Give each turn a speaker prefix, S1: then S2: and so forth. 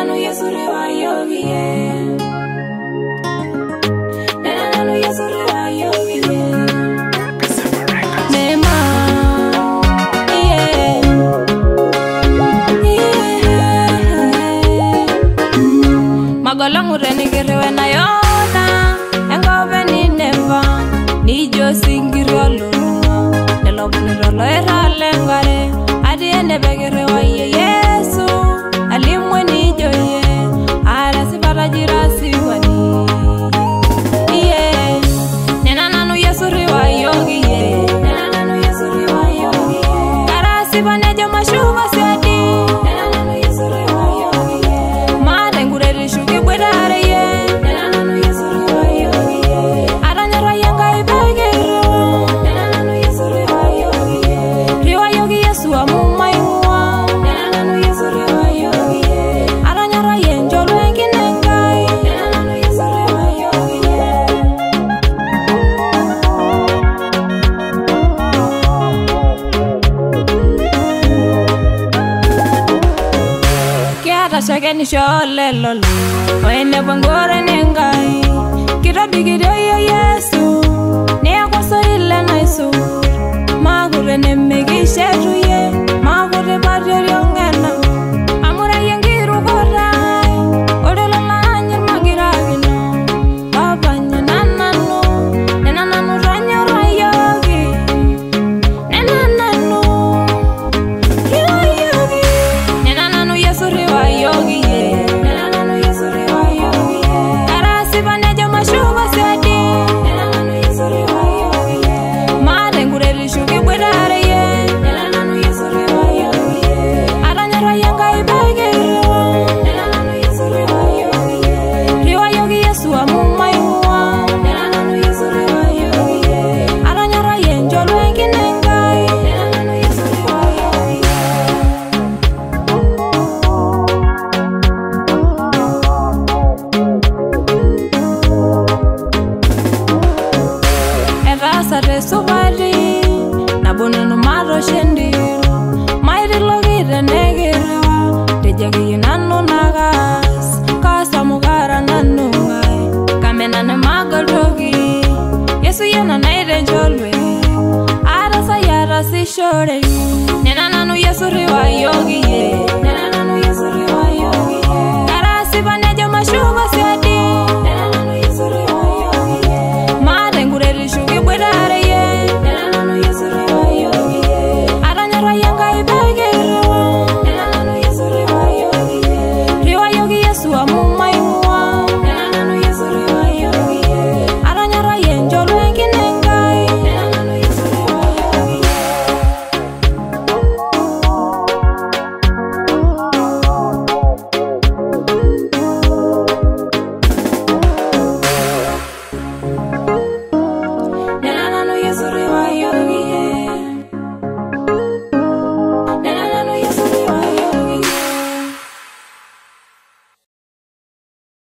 S1: nanu Yesu rewa yogi ye. Nena nanu Yesu rewa yogi ye. Nema, yeah, yeah. Magalangu reni kirewe na yona, engove ni neva, ni jo singiro luna, nelobniro lo era lengare, adi ene begirewa ye Yesu, alimwe ni jo ye, arasi barajira siwani. Yeah, nena nanu Yesu rewa yogi ye. Nena nanu Yesu rewa yogi ye. Karasi banejo mashuva siadi. Nena nanu Yesu rewa yogi ye. Mare ngureri shuki bwedare ye. Nena nanu Yesu rewa yogi ye. Aranyara yenga ibegero. Nena nanu Yesu rewa yogi ye. Rewa yogi Yesu amuma imua. Nena nanu Yesu rewa yogi ye. Aranyara yenjolo enginengai. Nena nanu Yesu rewa yogi ye. Kiata shakeni shole lolo, oene bangore nengai. Kirabigire yo Yesu, niyakoso ile naisu. Magure nemegisheru ye, magure barrio yongena. Amura yengiru korai, odolo lanyir magiragino. Babanya nananu, nenananu ranyo rayogi. Nenananu, rayogi. Nena nanu Yesu rewa yogi ye. Nena nanu Yesu rewa yogi ye. Karasi banejo mashuva siadi. Nena nanu Yesu rewa yogi ye. Mare ngureri shuki bwedare ye. Nena nanu Yesu rewa yogi ye. Aranyara yenga ibegero. Nena nanu Yesu rewa yogi ye. Rewa yogi Yesu amuma imua. Nena nanu Yesu rewa yogi ye. Aranyara yenjolo enginengai. Nena nanu Yesu rewa yogi ye. Erasa resubari, nabunenu maro shendiro. Mairi logire negirewa, dejagi nanu nagas. Kasa mugara nanu ngai, kamenane magarogi. Yesu yena naire njolwe, arasa yara si shore. Nena nanu Yesu rewa yogi ye.